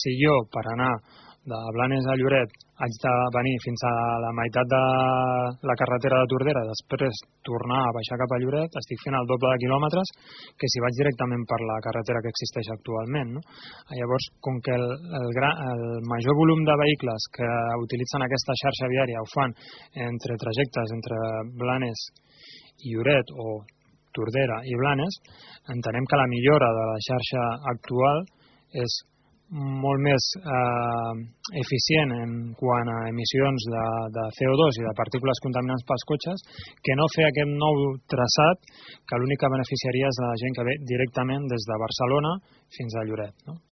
si jo per anar de Blanes a Lloret haig de venir fins a la meitat de la carretera de Tordera, després tornar a baixar cap a Lloret, estic fent el doble de quilòmetres que si vaig directament per la carretera que existeix actualment, no? Llavors, com que el major volum de vehicles que utilitzen aquesta xarxa viària ho fan entre trajectes entre Blanes i Lloret o Tordera i Blanes, entenem que la millora de la xarxa actual és molt més eficient en quant a emissions de CO2 i de partícules contaminants pels cotxes que no fer aquest nou traçat que l'únic que beneficiaria és la gent que ve directament des de Barcelona fins a Lloret, no?